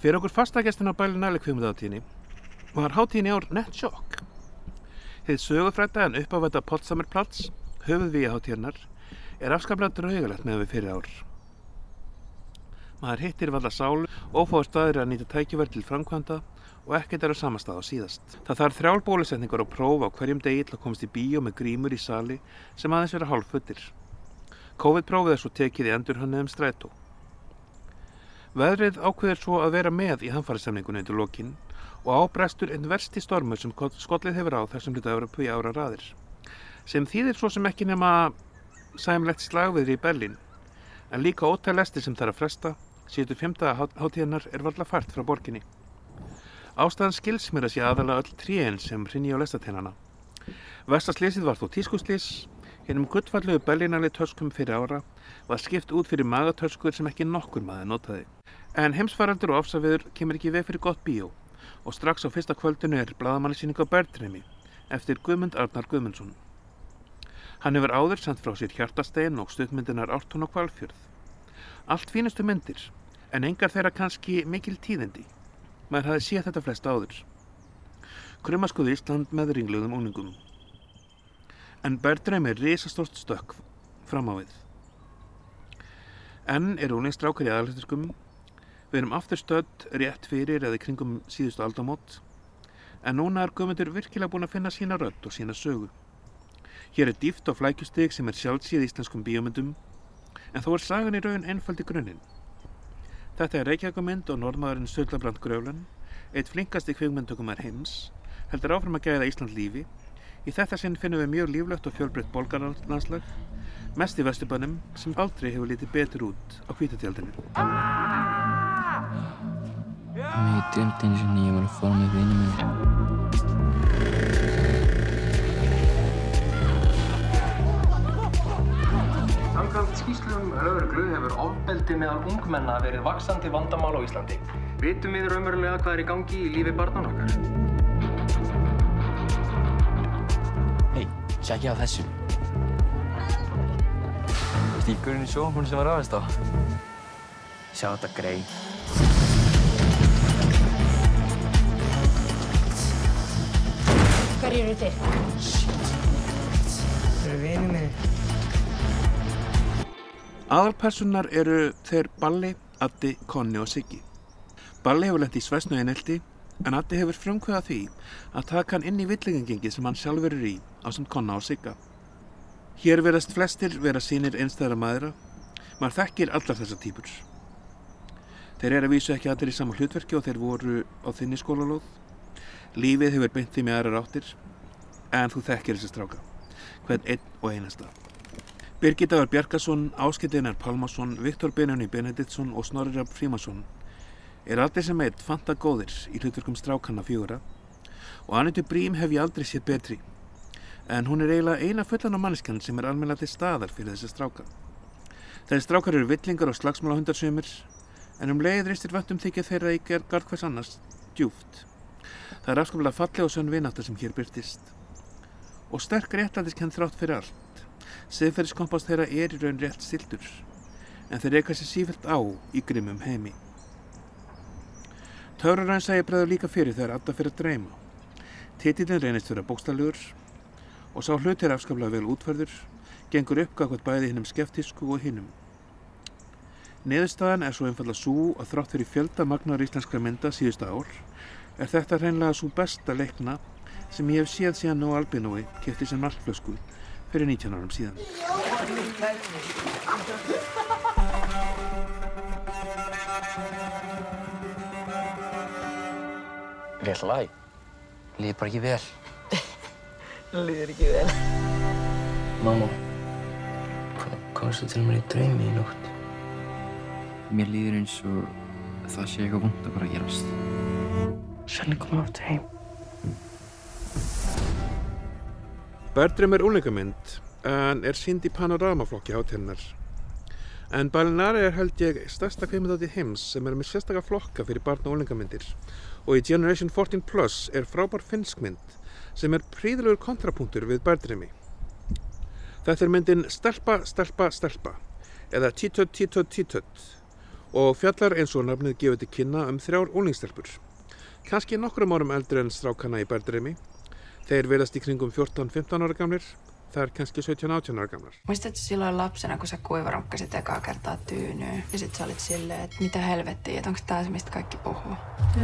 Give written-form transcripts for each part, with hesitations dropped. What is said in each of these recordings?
Fyrir okkur fastagestin á Berlinale kvikmyndahátíðinni var hátíðin í ár nett sjokk. Hið sögufrædda en uppávædda Potsdamer Platz, höfuðvígi hátíðarinnar, er afskaplega draugalegt með við fyrir ár. Maður hittir varla sálu, ófáar staðir að nýta tækifæri til framkvæmda og ekkert er á sama stað á síðast. Það þarf 3 bólusetningar og próf á hverjum degi til að komast í bíó með grímur í sali sem aðeins vera hálffullir. COVID-prófið er svo tekið í endurhönnuðum strætó. Veðrið ákveður svo að vera með í hamfarastemningunni undir lokin og ábrestur einn versti stormur sem skollið hefur á þessum hluta Evrópu í ára raðir. Sem þýðir svo sem ekki nema sæmilegt slagviðri í Berlín, en líka ótal lestir sem þarf að fresta, 75. hátíðarinnar er varla fært frá borginni. Ástæðan skils mér að sé aðalega öll trén sem hrynja á lestateinana. Versta slysið var þó tískuslys, hinum gullfallegu Berlínale töskum fyrir ára var skipt út fyrir magatöskur sem ekki nokkur maður notaði. En heimsfaraldur og ofsaveður kemur ekki í veg fyrir gott bíó og strax á fyrsta kvöldinu er blaðamannasýning á Bergdraumi eftir Guðmund Arnar Guðmundsson. Hann hefur áður sent frá sér Hjartastein og stuttmyndinar Ártún og Hvalfjörð. Allt fínustu myndir, en engar þeirra kannski mikil tíðindi. Maður hafði séð þetta flest áður. Krummaskuðu Ísland með ringluðum unglingum. En Bergdraumi er risastórt stökk fram á við. Enn er unglingsstrákar í aðalhlutverkum. Við erum aftur stödd rétt fyrir eða kringum síðustu aldamót. En núna er Guðmundur virkilega búinn að finna sína rödd og sína sögu. Hér er dýpt og flækjustig sem er sjálfsíð íslenskum bíómyndum, en þó er sagan í raun einföld í grunninn. Þetta er Reykjavíkurmynd og norðmaðurinn Sturla Brand Gröflen, eitt flinkasti kvikmyndatökumaður heims, heldur áfram að gæða Ísland lífi. Í þetta sinn finnum við mjög líflegt og fjölbreytt borgarlandslag, mest í Vesturbænum sem aldrei hefur litið betur út á hvítatjaldinu. Mig dreymdi einu sinni ég var að fara með vini minn. Samkvæmt skýrslum lögreglu hefur ofbeldi meðal ungmenna verið vaxandi vandamál á Íslandi. Vitum við raunverulega hvað er í gangi í lífi barnanna okkar? Hei, tjekkið á þessu. Veistu í gaurinn í sjónvarpinu sem var ráðist á? Sjá þetta grey. Hverjir eru þið? Það eru vinir mínir. Aðalpersónar eru þeir Balli, Addi, Konni og Siggi. Balli hefur lent í svæsnu einelti, en Addi hefur frumkvæðað því að taka hann inn í villingengengið sem hann sjálfur er í ásamt Konna og Sigga. Hér verðast flestir vera sýnir einstæðra mæðra. Maður þekkir allar þessar týpur. Þeir eru að vísu ekki allir í sama hlutverki og þeir voru á þinni skólalóð. Lífið hefur beint því með aðrar áttir, en þú þekkir þessi stráka, hvern einn og einasta. Birgir Dagur Bjarkason, Ásgeir Einar Pálmason, Viktor Benóni Benediktsson og Snorri Rafn Frímannsson allir sem einn fantagóðir í hlutverkum strákanna 4 og Annitu Brím hef ég aldrei séð betri, en hún er eiginlega eina fullana manneskjan sem er almennilega til staðar fyrir þessi stráka. Þessi strákar eru villingar og slagsmálahundar sumir, en leið ristir vöttum þykja þeirra í garð hvers annars djúpt. Það er afskaplega falleg og sönn vinátta sem hér birtist og sterk réttlætiskennd þrátt fyrir allt. Siðferðiskompás þeirra er í raun rétt stiltur, en þeir reka sér sífellt á í grimmum heimi. Töfrarauðin segir bregður líka fyrir þegar Adda fyrir að dreyma. Titillinn reynist vera bókstaflegur og sá hluti er afskaplega vel útfærður, gengur upp gagnvart bæði hinum skeptísku og hinum. Niðurstaðan er svo einfaldlega sú að þrátt fyrir fjölda magnaðra íslenskra mynda síðustu ár er þetta hreinlega sú besta leikna sem ég hef séð síðan Nó Albinói keypti sem markflösku fyrir 19 árum síðan. Vel lag. Líður bara ekki vel. Líður ekki vel. Mamma, hvað komstu til mér í draumi í nótt? Mér líður eins og það sé eitthvað vont að bara gerast. Svenni kominn aftur heim. Bergdraumi er unglingamynd, en er sýnd í panoramaflokki hátíðarinnar. En Berlinale er held ég stærsta kvikmyndahátíð heims sem er með sérstaka flokka fyrir barn- og unglingamyndir. Og í Generation 14+ er frábær finnsk mynd sem er prýðilegur kontrapunktur við Bergdraumi. Þetta er myndin Stelpa, stelpa, stelpa eða Títöt, títöt, títöt og fjallar eins og nafnið gefur til kynna 3 unglingstelpur. Kannski nokkrum árum eldri en strákana í Bærdreimi. Þeir virðast í kringum 14-15 ára gamlir, það kannski 17-18 ára gamlar. Muistatko silloin lapsena, kun sä kuivaronkkasit ekaa kertaa tyynyyn ja sit sä olit silleen, että mitä helvettiä, että onko tää se, mistä kaikki puhuu?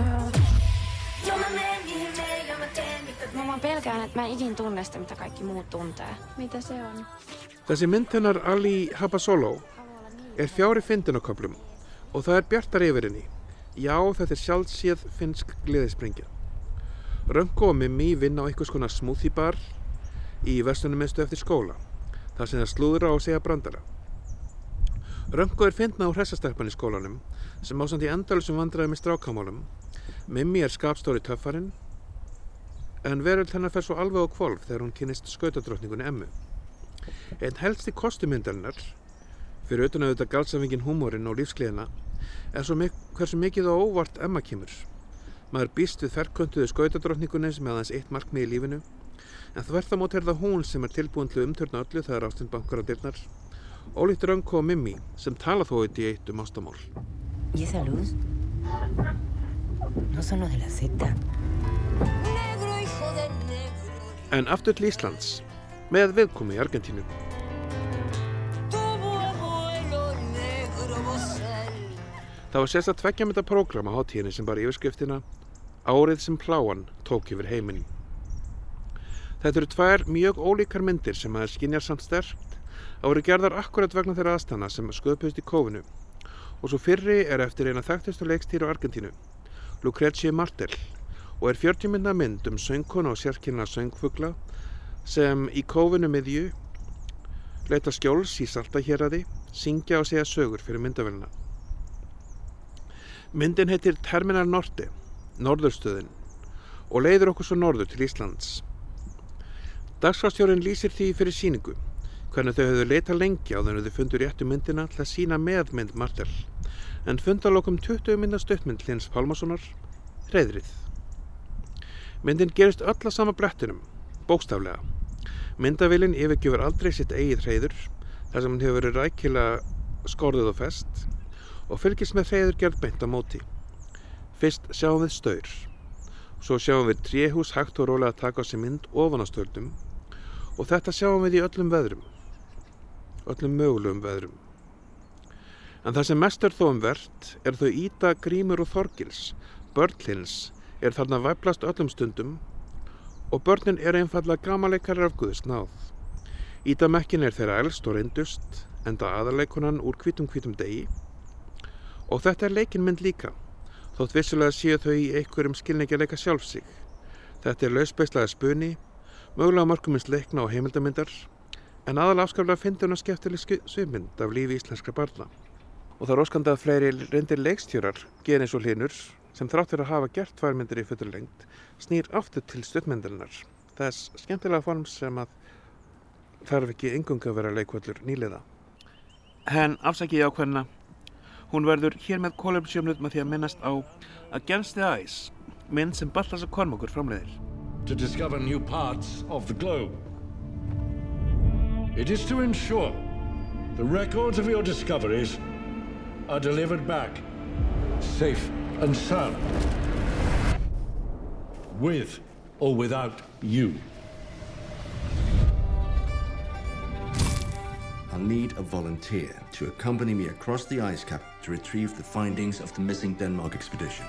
Mä pelkään, että mä en ikin tunne sitä, mitä kaikki muut tuntee. Mitä se on? Þessi mynd hennar Ali Habasolo fjár í fyndin á köflum og það bjartar yfir henni. Já, þetta sjálfséð finnsk gleðisprengja. Rönko og Mimmi vinna á einhvers konar smoothie bar í verslunarmiðstöð eftir skóla, þar sem það slúðra og segja brandara. Rönko fyndna og hressastelpan í skólanum sem ásamt í endalausum vandræðum með strákamálum. Mimmi skapstóri töffarinn, en veröld hennar fer svo alveg á hvolf þegar hún kynnist skautadrottningunni Emmu. Einn helsti kostumyndarinnar, fyrir utan auðvitað galdsafingin húmorinn og lífsgleðina, svo hversu mikið og óvart Emma kemur. Maður býst við ferköntuðu skautadrottningunni sem aðeins eitt markmið í lífinu, en þvert á móti það hún sem tilbúin til að umturna öllu þegar ástin bankar á dyrnar, ólíkt Rönko og Mimmi sem tala þó í eitt ástamál. ¿Y esa luz? No son los de la secta. En aftur til Íslands, með viðkomu í Argentínu. Það var sérstakt 2 mínútna prógram á hátíðinni sem bar yfirskriftina Árið sem plágan tók yfir heiminn. Þetta eru 2 mjög ólíkar myndir sem maður skynjar samt sterkt að voru gerðar akkurat vegna þeirra aðstæðna sem sköpuðust í kófinu, og svo fyrri eftir eina þekktustu leikstýru á Argentínu, Lucrecia Martel, og 40 mínútna mynd söngkonu og sérkennilega söngfugla sem í kófinu miðju leita skjóls í Saltahéraði, syngja og segja sögur fyrir myndavélina. Myndin heitir Terminal Norte, Norðurstöðin, og leiðir okkur svo norður til Íslands. Dagskrárstjórinn lýsir því fyrir sýningu, hvernig þau höfðu leitað lengi áður en þau fundu réttu myndina til að sýna með mynd Martel, en funda að lokum 20 mínútna stuttmynd Hlyns Pálmasonar, Hreiðrið. Myndin gerist öll á sama blettinum, bókstaflega. Myndavélin yfirgefur aldrei sitt eigið hreiður, þar sem hann hefur verið rækilega skorðuð og fest, og fylgist með hreiðurgerð beint á móti. Fyrst sjáum við staur, svo sjáum við tréhús hægt og rólega að taka á sig mynd ofan á stöldum, og þetta sjáum við í öllum veðrum, öllum mögulegum veðrum. En það sem mest þó vert þau Ída, Grímur og Þorgils, börn Hlyns, þarna væflast öllum stundum, og börnin einfaldlega gamanleikarar af Guðs náð. Ída Mekkin þeirra elst og reyndust, enda aðalleikonan úr hvítum degi, og þetta leikinmynd líka, þótt vissulega séu þau í einhverjum skilningi að leika sjálf sig. Þetta lausbeislaða spuni, mögulega markumins leikna og heimildamyndar, en aðalega afskaplega fyndin og skemmtileg svipmynd af lífi íslenskra barna. Og það óskandi að fleiri reyndir leikstjórar gera eins og Hlynur, sem þrátt fyrir að hafa gert 2 myndir í fullri lengd, snýr aftur til stuttmyndarinnar, þess skemmtilega form sem að þarf ekki eingöngu að vera leikvöllur nýliða. En afsakið ákveðna, hún verður hér með kolefnisjöfnuð með því að minnast á Against the Ice, mynd sem Baltasar Kormákur framleiðir. To discover new parts of the globe. It is to ensure the records of your discoveries are delivered back, safe and sound, with or without you. I'll need a volunteer to accompany me across the ice cap to retrieve the findings of the missing Denmark expedition.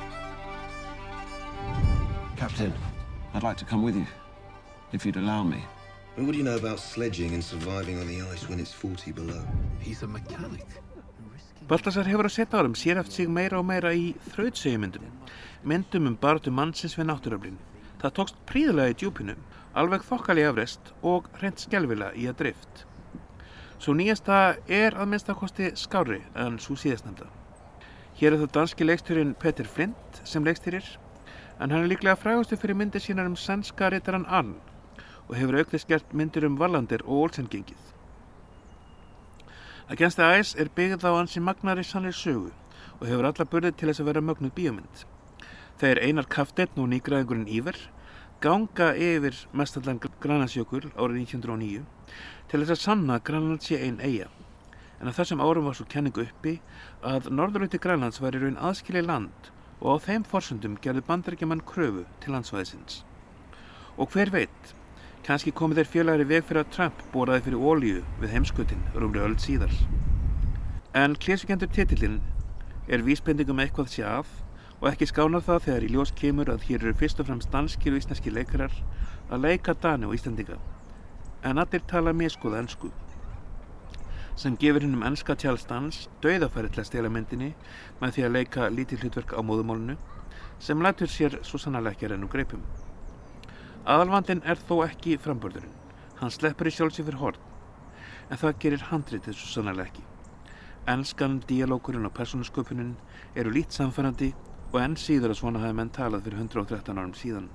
Captain, I'd like to come with you, if you'd allow me. What do you know about sledging and surviving on the ice when it's 40 below? He's a mechanic. Baltasar hefur á seinni árum sérhæft sig meira og meira í þrautsegjumyndum, myndum baráttu mannsins við náttúruöflin. Það tókst prýðilega í djúpinu, alveg þokkalega Everest og hreint skelfilega í að drift. Sú nýjasta að minnstakosti skárri en sú síðastnefnda. Hér það danski leikstjórinn Peter Flint sem leikstýrir, en hann líklega frægastur fyrir myndir sínar sænska ritarann Arn og hefur auk þess gert myndir Wallander og Olsen-gengið. Against the Ice byggð á ansi magnari sannri sögu og hefur alla burði til þess að vera mögnuð bíómynd. Þeir Einar Kafteinn og nýgræðingurinn Íver ganga yfir mestallan Grænlandsjökul árið 1909 til þess að sanna að Grænland sé ein eyja. en á þessum árum var svo kenning uppi að norðurhluti Grænlands væri í raun aðskilið land og á þeim forsendum gerðu Bandaríkjamenn kröfu til landsvæðisins. Og hver veit, kannski komið þeir félagar í veg fyrir að Trump boraði fyrir olíu við heimskautin rúmri öld síðar. En klisjukendur titillinn vísbending eitthvað sé að og ekki skánar það þegar í ljós kemur að hér eru fyrst og fremst danskir og íslenskir leikarar að leika Dani og Íslendinga, en allir tala misgóða ensku, sem gefur hinnum enska Charles Dance dauðafæri til að stela myndinni með því að leika lítið hlutverk á móðumálinu, sem lætur sér svo sannarlega ekki renna úr greipum. Aðalvandinn þó ekki framburðurinn, hann sleppur í sjálfsig fyrir horn, en það gerir handritið svo sannarlega ekki. Enskan, díalókurinn og persónusköpunin eru lít samfærandi og enn síður að svona hafi menn talað fyrir 113 árum síðan.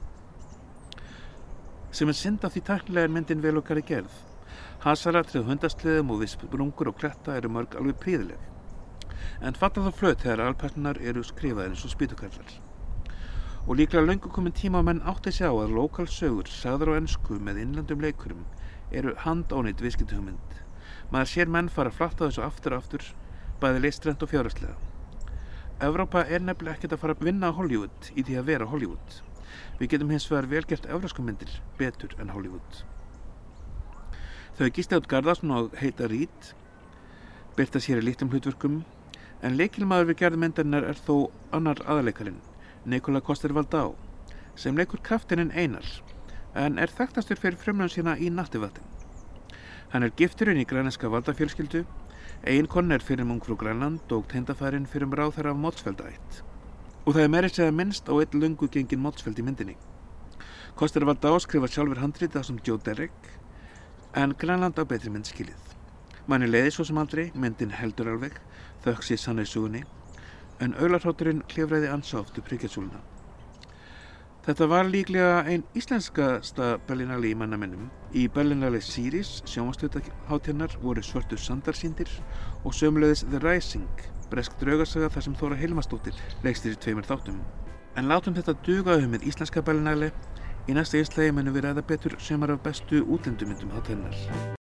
Sem synd af því tæknilega myndin vel og garði gerð. Hasaratrið, hundastliðum og viss sprungur og kletta eru mörg alveg prýðileg. En fattar það flöt þegar alpersonar eru skrifaðir eins og spýtukallar. Og líklega löngu komin tíma að menn átti sig á að lókalsögur, sagðar á ensku með innlendum leikurum, eru handónýtt viðskiptahugmynd. Maður sér menn fara flatt á þessu aftur og aftur, bæði listrænt og fjárhagslega. Evrópa nefnilega ekkert að fara að vinna á Hollywood í því að vera Hollywood. Við getum hins vegar vel gert evrópskar myndir betur en Hollywood. Þau Gísli Átt Garðarsson og Heida Reed birta sér í litlum hlutverkum, en leikilmaður við gerð myndarinnar þó annar aðalekarinn, Nicola Coster-Waldau, sem leikur kraftininn Einar, en þekktastur fyrir frumraun sína í Nattivatn. Hann gifturinn í grænlenska valdafjölskyldu, eiginkona fyrir ungfrú Grænland og tengdafærin fyrir ráðherra af Motzfeldt-ætt. Og það meira segja minnst á einn löngu gengin Motzfeldt í myndinni. Coster-Waldau skrifa sjálfur handrit ásamt Joe Derrick, en Grænland á betri mynd skilið. Manni leiði svo sem aldrei, myndin heldur alveg, þökk sé sannir sögunni, en aularhátturinn klifraði ansa oft upp hryggjarsúluna. Þetta var líklega ein íslenskasta Berlinale í mannaminnum. Í Berlinale Series, sjónvarpshlutaháttíðarinnar, voru Svörtu sandar sýndir og sömuleiðis The Rising, bresk draugasaga þar sem Þóra Hilmarsdóttir leikstýrir 2 þáttum. En látum þetta duga með íslenska Berlinale. Í næsta einslagi munum við ræða betur sumar af bestu útlendumyndum hátíðarinnar.